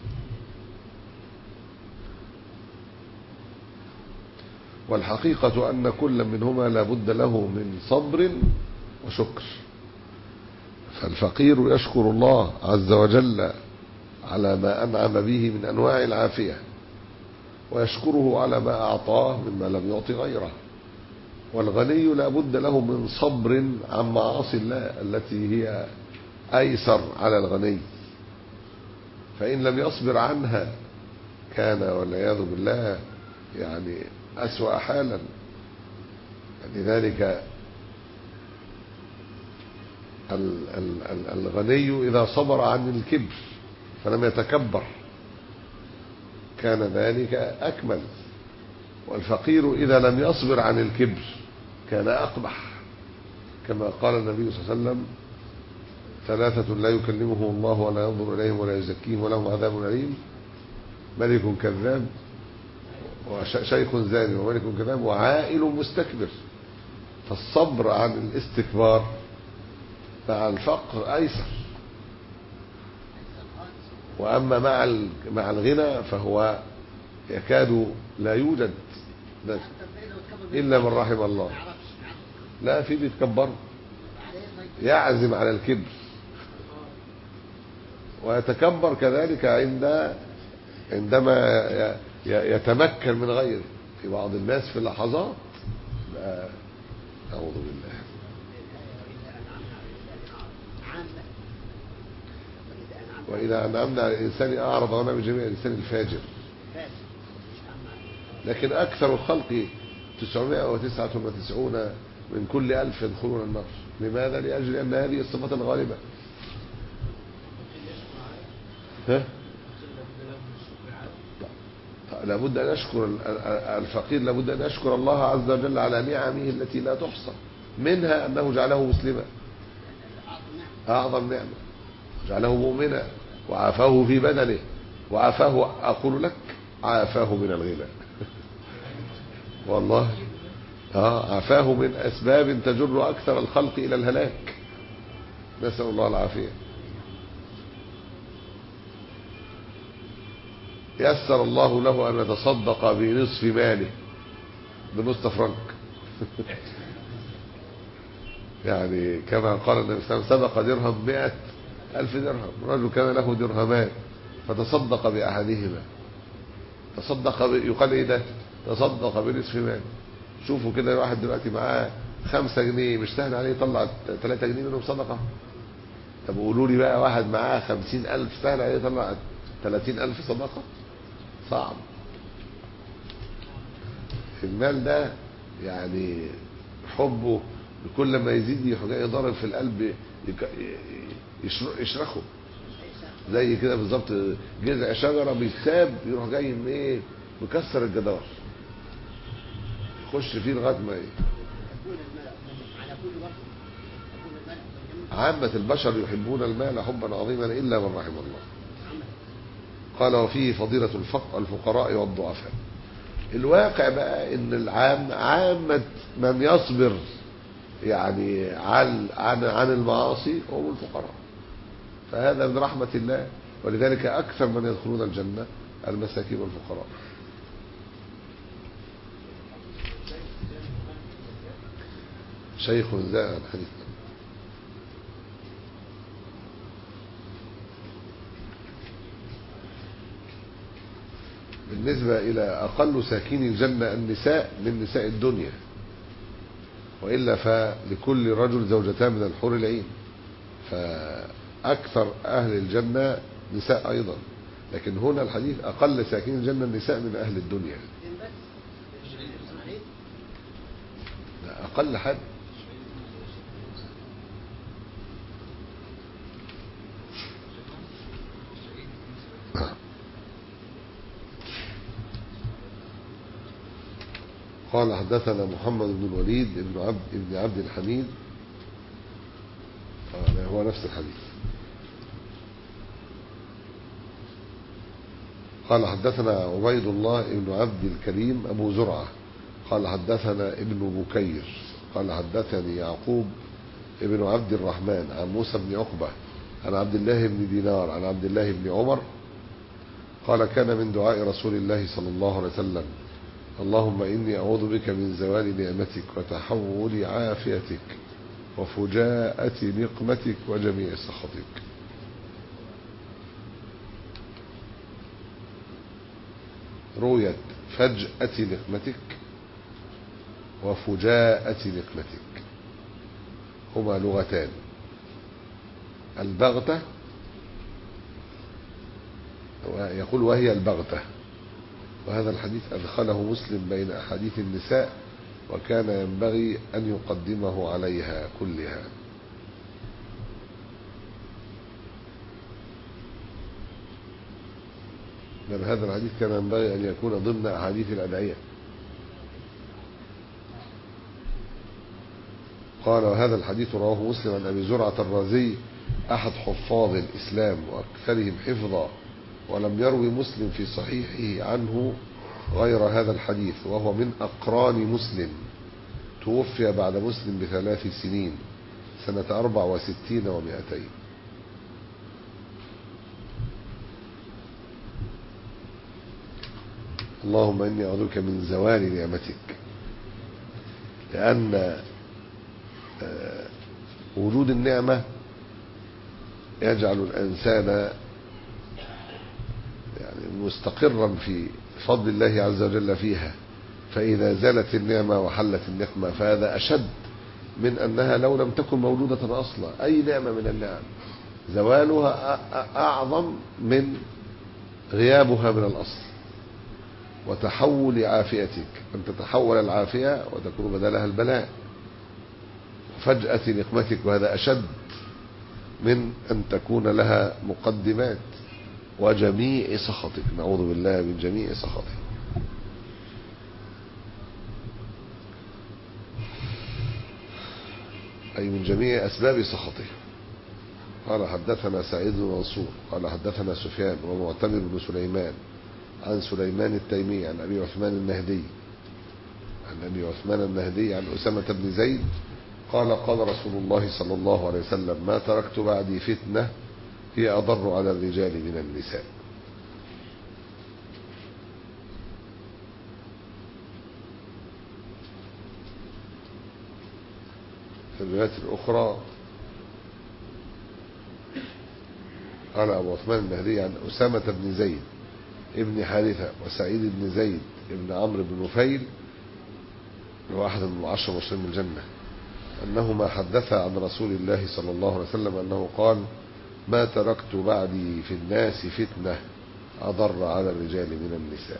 والحقيقة أن كل منهما لا بد له من صبر وشكر. فالفقير يشكر الله عز وجل على ما أنعم به من أنواع العافية، ويشكره على ما أعطاه مما لم يعط غيره. والغني لا بد له من صبر عن معاصي الله التي هي أيسر على الغني، فإن لم يصبر عنها كان والعياذ بالله يعني أسوأ حالا. لذلك الغني إذا صبر عن الكبر فلم يتكبر كان ذلك أكمل، والفقير إذا لم يصبر عن الكبر كان أقبح، كما قال النبي صلى الله عليه وسلم: ثلاثة لا يكلمهم الله ولا ينظر إليهم ولا يزكيهم ولهم عذاب أليم: ملك كذاب وشيخ زاني وملك كذاب وعائل مستكبر. فالصبر عن الاستكبار مع الفقر أيسر، وأما مع مع الغنى فهو يكاد لا يوجد إلا من رحم الله. لا في بيتكبر، يعزم على الكبر ويتكبر كذلك عند عندما يتمكن من غيره. في بعض الناس في اللحظات لا أعوذ بالله. وإذا أنعمنا على الإنسان أعرض عنه بجميع الإنسان الفاجر. لكن أكثر الخلق تسعمائة وتسعة وتسعون من كل ألف يدخلون النار. لماذا؟ لأجل أن هذه الصفات الغالبة. ها؟ لابد أن أشكر الفقير، لابد أن أشكر الله عز وجل على نعمه التي لا تحصى، منها أنه جعله مسلما، أعظم نعمة، جعله مؤمنا وعافاه في بدنه، وعافاه أقول لك عافاه من الغنى والله آه عافاه من أسباب تجر أكثر الخلق إلى الهلاك، نسأل الله العافية. يسر الله له أن يتصدق بنصف ماله، بنصف فرنك يعني كما قال النبي صلى الله عليه وسلم: سبق درهم مئة ألف درهم. رجل كان له درهمان فتصدق بأحدهما، تصدق ب... يقال إيه ده؟ تصدق بنصف ماله. شوفوا كده، واحد دلوقتي معاه خمسة جنيه مش سهل عليه يطلع ثلاثة جنيه منهم صدقة؟ طب قولوا لي بقى واحد معاه خمسين ألف سهل عليه يطلع ثلاثين ألف صدقة؟ صعب. المال ده يعني حبه كل ما يزيد يروح جاي ضارب في القلب يشرخه زي كده بالظبط. جذع شجره بيتساب يروح جاي من ايه مكسر الجدار يخش فيه لغايه ما ايه. عامة البشر يحبون المال حبا عظيما الا من رحم الله. قال وفيه فضيلة الفقراء والضعفاء. الواقع بقى ان العام عامة من يصبر يعني عن عن عن المعاصي هم الفقراء، فهذا من رحمة الله. ولذلك أكثر من يدخلون الجنة المساكين والفقراء. شيخ زاء الحديث. بالنسبة إلى أقل ساكين الجنة النساء من نساء الدنيا، وإلا فلكل رجل زوجتان من الحور العين، فأكثر أهل الجنة نساء أيضا. لكن هنا الحديث أقل ساكين الجنة النساء من أهل الدنيا. لا أقل حد. قال حدثنا محمد بن الوليد بن عبد بن عبد الحميد. آه هو نفس الحديث. قال حدثنا عبيد الله بن عبد الكريم أبو زرعة قال حدثنا ابن بكير قال حدثني يعقوب ابن عبد الرحمن عن موسى بن عقبة عن عبد الله بن دينار عن عبد الله بن عمر قال كان من دعاء رسول الله صلى الله عليه وسلم اللهم إني أعوذ بك من زوال نعمتك وتحول عافيتك وفجاءة نقمتك وجميع سخطك. رويت فجأة نقمتك وفجاءة نقمتك، هما لغتان. البغتة يقول وهي البغتة، وهذا الحديث أدخله مسلم بين أحاديث النساء وكان ينبغي أن يقدمه عليها كلها. بل هذا الحديث كان ينبغي أن يكون ضمن أحاديث الأدعية. قال وهذا الحديث رواه مسلم عن أبي زرعة الرازي أحد حفاظ الإسلام وأكثرهم حفظا، ولم يروي مسلم في صحيحه عنه غير هذا الحديث، وهو من أقران مسلم، توفي بعد مسلم بثلاث سنين سنة أربع وستين ومائتين. اللهم إني أعوذ بك من زوال نعمتك، لأن وجود النعمة يجعل الإنسان يعني مستقرا في فضل الله عز وجل فيها، فإذا زالت النعمة وحلت النقمة فهذا أشد من أنها لو لم تكن موجودة أصلا. أي نعمة من النعم زوالها أعظم من غيابها من الأصل. وتحول عافيتك، أن تتحول العافية وتكون بدلها البلاء. فجأة نقمتك، وهذا أشد من أن تكون لها مقدمات. وجميع سخطك، نعوذ بالله من جميع سخطك. أي من جميع أسباب سخطه. قال حدثنا سعيد بن منصور قال حدثنا سفيان ومعتمر بن سليمان عن سليمان التيمي عن أبي عثمان النهدي عن أبي عثمان النهدي عن أسامة بن زيد قال قال رسول الله صلى الله عليه وسلم ما تركت بعدي فتنة هي أضر على الرجال من النساء. في الروايات الأخرى قال أبو عثمان النهدي عن أسامة بن زيد ابن حارثة وسعيد بن زيد ابن عمرو بن نفيل واحد من العشر المبشرين بالجنة أنهما حدثا عن رسول الله صلى الله عليه وسلم أنه قال: ما تركت بعدي في الناس فتنة أضر على الرجال من النساء.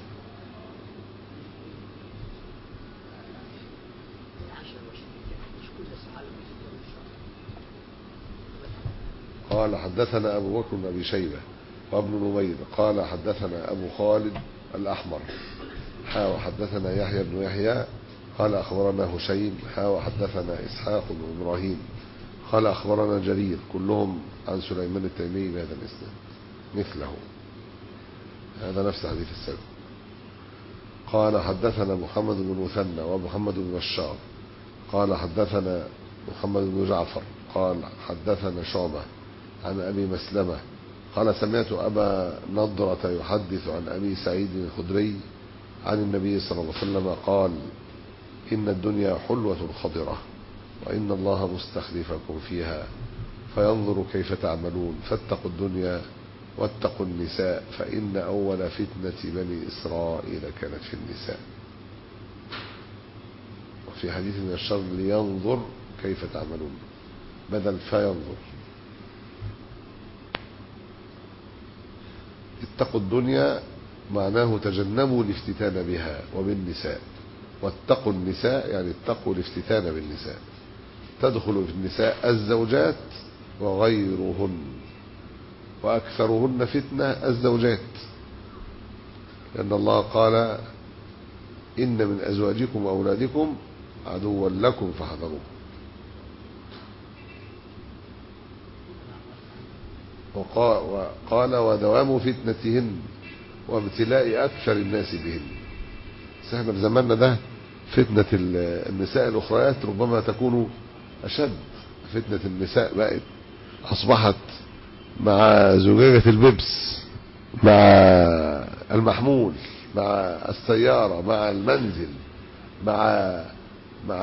قال: حدثنا أبو بكر بن أبي شيبة وابن نمير قال: حدثنا أبو خالد الأحمر حا وحدثنا يحيى بن يحيى قال: أخبرنا هشيم حا وحدثنا إسحاق بن إبراهيم قال: أخبرنا جرير كلهم عن سليمان التيمي بهذا الإسناد مثله، هذا نفس حديث السابق. قال: حدثنا محمد بن مثنى ومحمد بن بشار قال: حدثنا محمد بن جعفر قال: حدثنا شعبة عن أبي مسلمة قال: سمعت أبا نضرة يحدث عن أبي سعيد الخدري عن النبي صلى الله عليه وسلم قال: إن الدنيا حلوة خضرة وإن الله مستخلفكم فيها فينظر كيف تعملون فاتقوا الدنيا واتقوا النساء فإن أول فتنة بني إسرائيل كانت في النساء. وفي حديث من الشر: لينظر كيف تعملون بدل فينظر. اتقوا الدنيا معناه تجنبوا الافتتان بها وبالنساء، واتقوا النساء يعني اتقوا الافتتان بالنساء. تدخل في النساء الزوجات وغيرهن، وأكثرهن فتنة الزوجات، لأن الله قال: إن من أزواجكم وأولادكم عدوا لكم فاحذروه. وقال: ودوام فتنتهن وابتلاء أكثر الناس بهن. احنا في زماننا ده فتنة النساء الأخريات ربما تكون أشد. فتنة النساء بقت أصبحت مع زجاجة البيبس، مع المحمول، مع السيارة، مع المنزل، مع مع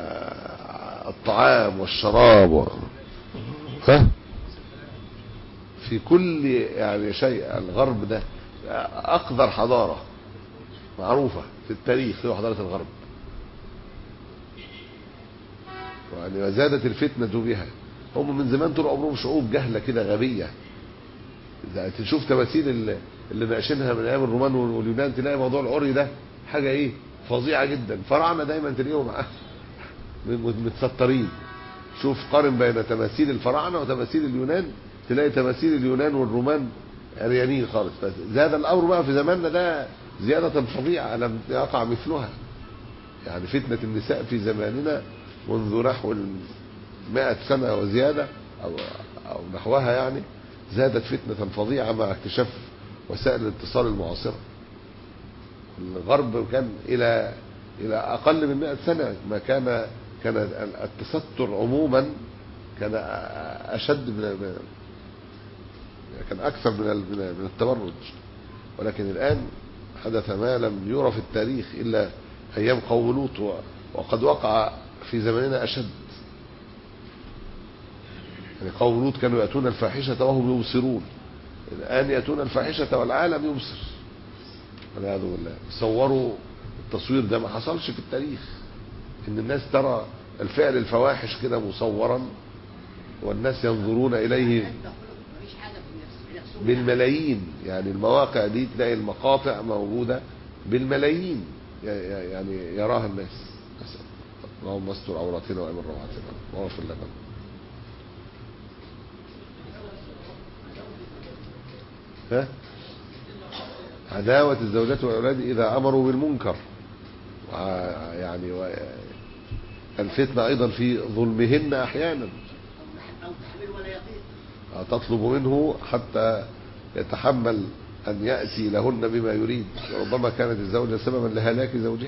الطعام والشراب و... ها في كل يعني شيء. الغرب ده أقذر حضارة معروفة في التاريخ هي حضارة الغرب، يعني وزادت الفتنة بها. هم من زمان طول عمرهم شعوب جهلة كده غبية. تشوف تماثيل اللي ناقشينها من ايام الرومان واليونان تلاقي موضوع العري ده حاجة ايه فظيعة جدا. فراعنة دايما تلاقيهم متسترين. شوف قارن بين تماثيل الفراعنة وتماثيل اليونان، تلاقي تماثيل اليونان والرومان عريانين خالص. زاد الامر بقى في زماننا ده زيادة فظيعة لم يقع مثلها. يعني فتنة النساء في زماننا منذ نحو مائة سنة وزيادة أو, أو نحوها، يعني زادت فتنة فظيعة مع اكتشاف وسائل الاتصال المعاصرة. الغرب كان إلى إلى أقل من مائة سنة ما كان كان التستر عموما كان أشد من كان أكثر من من التبرج. ولكن الآن حدث ما لم يرى في التاريخ إلا أيام قوم لوط، وقد وقع في زماننا أشد. يعني قوم لوط كانوا يأتون الفاحشة وهم يبصرون، الآن يأتون الفاحشة والعالم يبصر والعياذ بالله. صوروا التصوير ده ما حصلش في التاريخ، إن الناس ترى الفعل الفواحش كده مصورا والناس ينظرون إليه بالملايين. يعني المواقع دي تلاقي المقاطع موجودة بالملايين يعني يراها الناس. اللهم استر عوراتنا وامن روعاتنا واغفر لنا. ها عداوة الزوجات والأولاد إذا أمروا بالمنكر، يعني الفتنة أيضا في ظلمهن أحيانا، تطلب منه حتى يتحمل أن يأتي لهن بما يريد. ربما كانت الزوجة سببا لهلاك زوجها.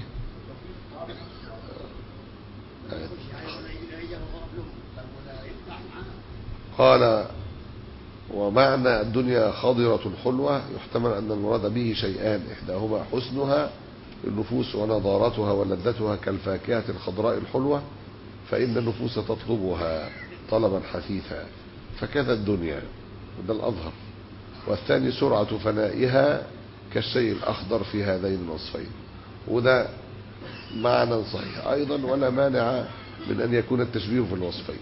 قال: ومعنى الدنيا خضرة حلوة يحتمل أن المراد به شيئان: إحداهما حسنها النفوس ونضارتها ولذتها كالفاكهة الخضراء الحلوة، فإن النفوس تطلبها طلبا حثيثا، فكذا الدنيا، وده الأظهر. والثاني سرعة فنائها كالشيء الأخضر في هذين الوصفين، وده معنى صحيح أيضا. ولا مانع من أن يكون التشبيه في الوصفين.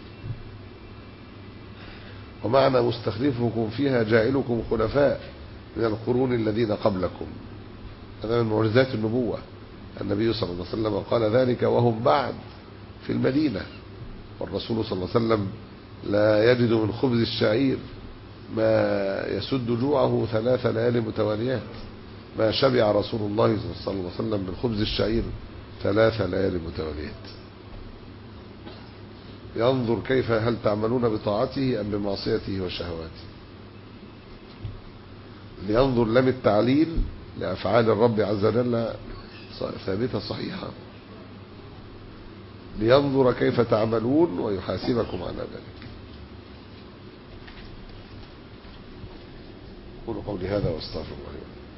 ومعنى مستخلفكم فيها جاعلكم خلفاء من القرون الذين قبلكم، هذا من معجزات النبوة. النبي صلى الله عليه وسلم قال ذلك وهم بعد في المدينة، والرسول صلى الله عليه وسلم لا يجد من خبز الشعير ما يسد جوعه ثلاث ليال متواليات، ما شبع رسول الله صلى الله عليه وسلم من خبز الشعير ثلاث ليال متواليات. ينظر كيف هل تعملون بطاعته أم بمعصيته وشهواته. لينظر لم التعليل لأفعال الرب عز وجل ثابتة صحيحة، لينظر كيف تعملون ويحاسبكم على ذلك. قولوا قولي هذا واستغفر الله.